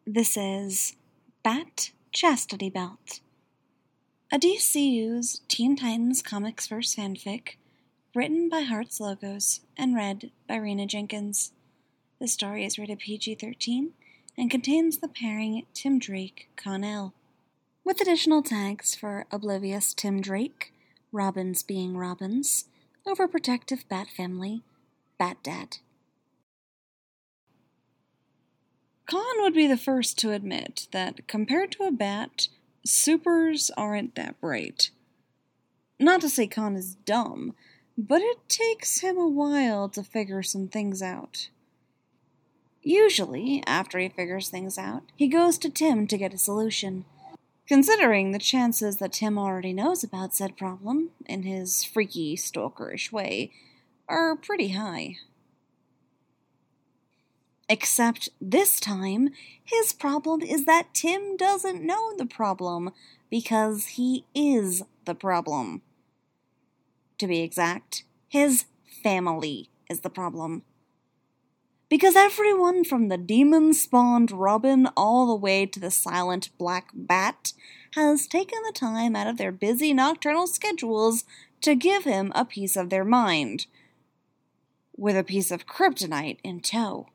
This is Bat Chastity Belt, a DCU's Teen Titans Comics Verse fanfic, written by Hearts Logos and read by Rena Jenkins. The story is rated PG-13 and contains the pairing Tim Drake, Con-El, with additional tags for Oblivious Tim Drake, Robins being Robins, Overprotective Bat Family, Bat Dad. Con would be the first to admit that, compared to a bat, supers aren't that bright. Not to say Con is dumb, but it takes him a while to figure some things out. Usually, after he figures things out, he goes to Tim to get a solution. Considering the chances that Tim already knows about said problem, in his freaky, stalkerish way, are pretty high. Except this time, his problem is that Tim doesn't know the problem, because he is the problem. To be exact, his family is the problem. Because everyone from the demon-spawned Robin all the way to the silent black bat has taken the time out of their busy nocturnal schedules to give him a piece of their mind, with a piece of kryptonite in tow.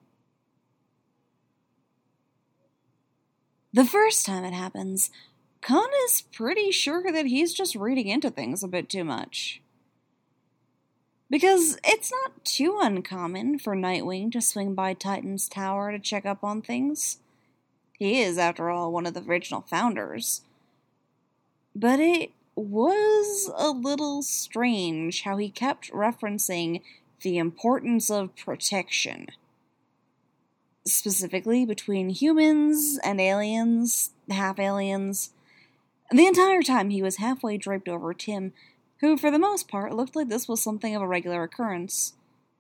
The first time it happens, Con is pretty sure that he's just reading into things a bit too much. Because it's not too uncommon for Nightwing to swing by Titan's tower to check up on things. He is, after all, one of the original founders. But it was a little strange how he kept referencing the importance of protection. Specifically between humans and aliens, half-aliens. The entire time he was halfway draped over Tim, who for the most part looked like this was something of a regular occurrence.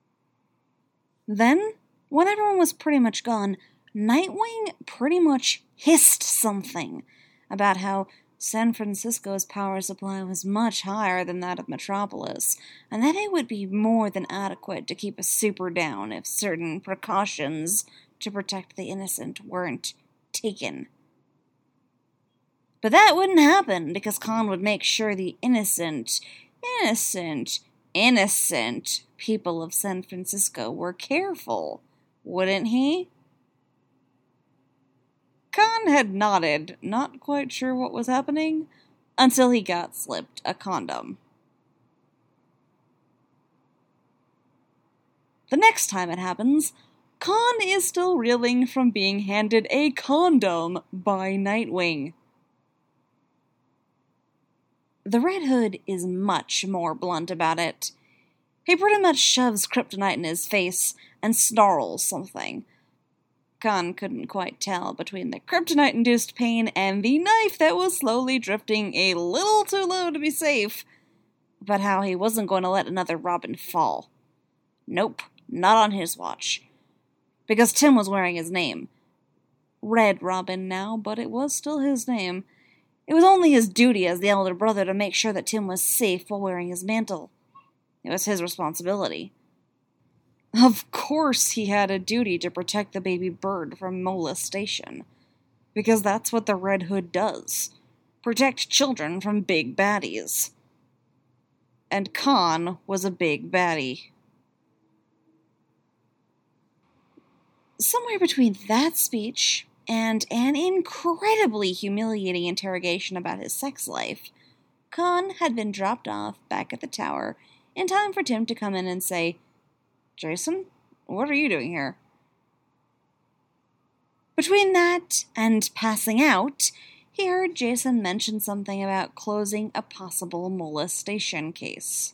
Then, when everyone was pretty much gone, Nightwing pretty much hissed something about how San Francisco's power supply was much higher than that of Metropolis, and that it would be more than adequate to keep a super down if certain precautions to protect the innocent weren't taken. But that wouldn't happen because Con would make sure the innocent people of San Francisco were careful, wouldn't he? Con had nodded, not quite sure what was happening, until he got slipped a condom. The next time it happens, Con is still reeling from being handed a condom by Nightwing. The Red Hood is much more blunt about it. He pretty much shoves kryptonite in his face and snarls something. Con couldn't quite tell between the kryptonite-induced pain and the knife that was slowly drifting a little too low to be safe, but how he wasn't going to let another Robin fall. Nope, not on his watch. Because Tim was wearing his name. Red Robin now, but it was still his name. It was only his duty as the elder brother to make sure that Tim was safe while wearing his mantle. It was his responsibility. Of course he had a duty to protect the baby bird from molestation. Because that's what the Red Hood does. Protect children from big baddies. And Con was a big baddie. Somewhere between that speech and an incredibly humiliating interrogation about his sex life, Con had been dropped off back at the tower in time for Tim to come in and say, "Jason, what are you doing here?" Between that and passing out, he heard Jason mention something about closing a possible molestation case.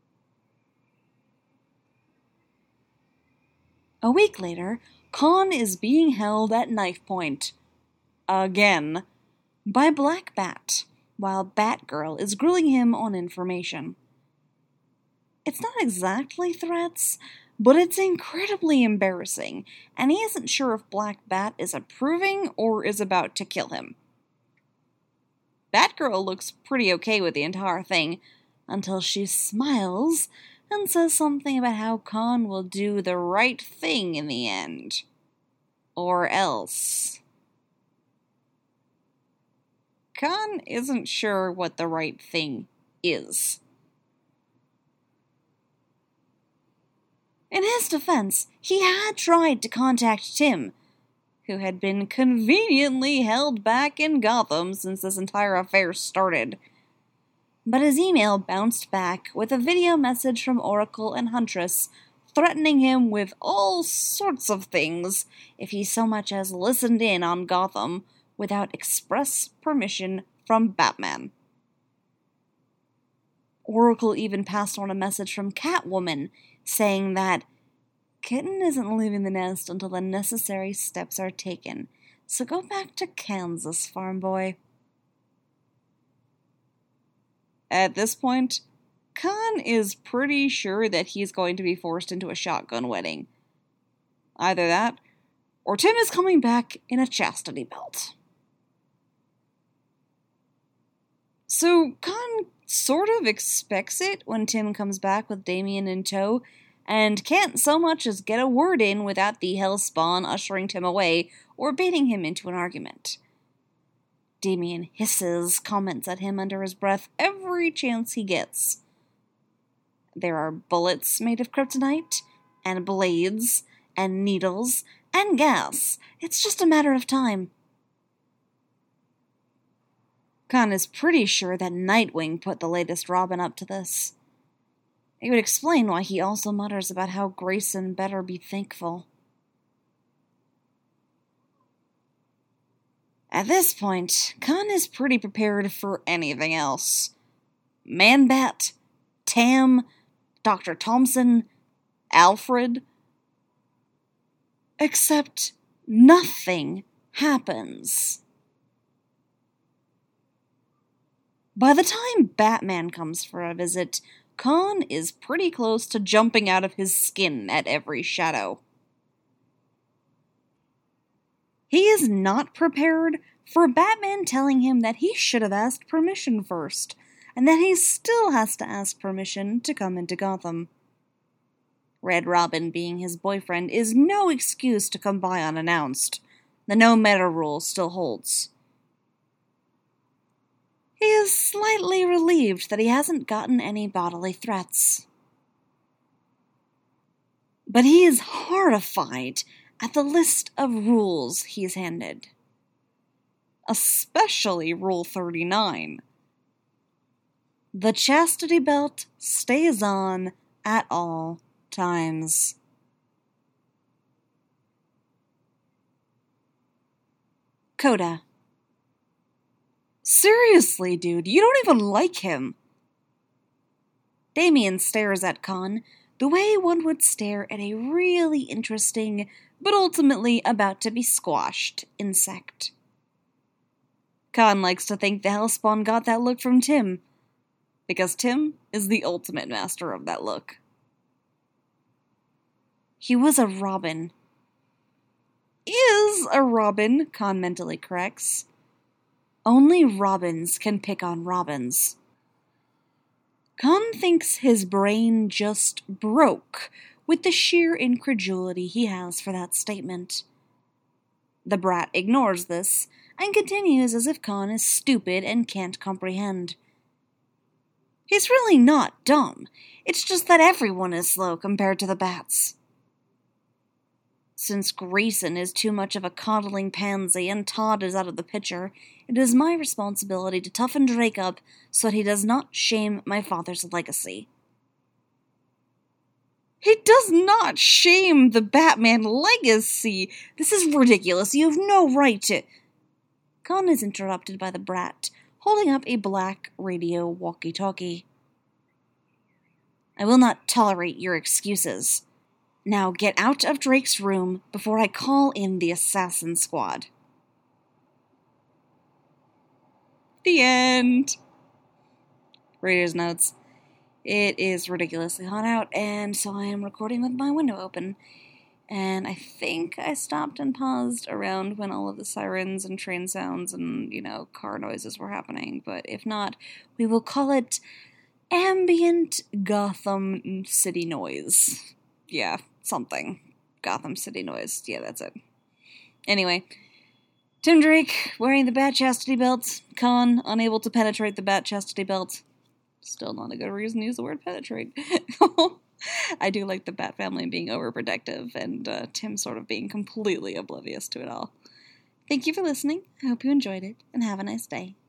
A week later, Con is being held at knife point. Again. By Black Bat, while Batgirl is grilling him on information. It's not exactly threats, but it's incredibly embarrassing, and he isn't sure if Black Bat is approving or is about to kill him. Batgirl looks pretty okay with the entire thing, until she smiles and says something about how Con will do the right thing in the end. Or else. Khan isn't sure what the right thing is. In his defense, he had tried to contact Tim, who had been conveniently held back in Gotham since this entire affair started. But his email bounced back with a video message from Oracle and Huntress threatening him with all sorts of things if he so much as listened in on Gotham without express permission from Batman. Oracle even passed on a message from Catwoman saying that Kitten isn't leaving the nest until the necessary steps are taken, so go back to Kansas, farm boy. At this point, Khan is pretty sure that he's going to be forced into a shotgun wedding. Either that, or Tim is coming back in a chastity belt. So Khan sort of expects it when Tim comes back with Damian in tow, and can't so much as get a word in without the Hellspawn ushering Tim away or baiting him into an argument. Damian hisses comments at him under his breath every chance he gets. There are bullets made of kryptonite, and blades, and needles, and gas. It's just a matter of time. Khan is pretty sure that Nightwing put the latest Robin up to this. It would explain why he also mutters about how Grayson better be thankful. At this point, Khan is pretty prepared for anything else. Man-Bat, Tam, Dr. Thompson, Alfred. Except nothing happens. By the time Batman comes for a visit, Khan is pretty close to jumping out of his skin at every shadow. He is not prepared for Batman telling him that he should have asked permission first, and that he still has to ask permission to come into Gotham. Red Robin being his boyfriend is no excuse to come by unannounced. The no-meta rule still holds. He is slightly relieved that he hasn't gotten any bodily threats. But he is horrified at the list of rules he's handed. Especially Rule 39. The chastity belt stays on at all times. Coda. Seriously, dude, you don't even like him. Damian stares at Khan the way one would stare at a really interesting, but ultimately about to be squashed, insect. Khan likes to think the Hellspawn got that look from Tim, because Tim is the ultimate master of that look. He was a Robin. Is a Robin, Khan mentally corrects. Only Robins can pick on Robins. Khan thinks his brain just broke with the sheer incredulity he has for that statement. The brat ignores this and continues as if Khan is stupid and can't comprehend. He's really not dumb. It's just that everyone is slow compared to the bats. Since Grayson is too much of a coddling pansy and Todd is out of the picture, it is my responsibility to toughen Drake up so that he does not shame my father's legacy. He does not shame the Batman legacy! This is ridiculous. You have no right to... Khan is interrupted by the brat, holding up a black radio walkie-talkie. I will not tolerate your excuses. Now get out of Drake's room before I call in the assassin squad. The end. Reader's notes. It is ridiculously hot out, and so I am recording with my window open. And I think I stopped and paused around when all of the sirens and train sounds and, car noises were happening. But if not, we will call it ambient Gotham City noise. Yeah, something. Gotham City noise. Yeah, that's it. Anyway, Tim Drake wearing the bat chastity belt. Khan unable to penetrate the bat chastity belt. Still not a good reason to use the word penetrate. I do like the Bat family being overprotective and Tim sort of being completely oblivious to it all. Thank you for listening. I hope you enjoyed it, and have a nice day.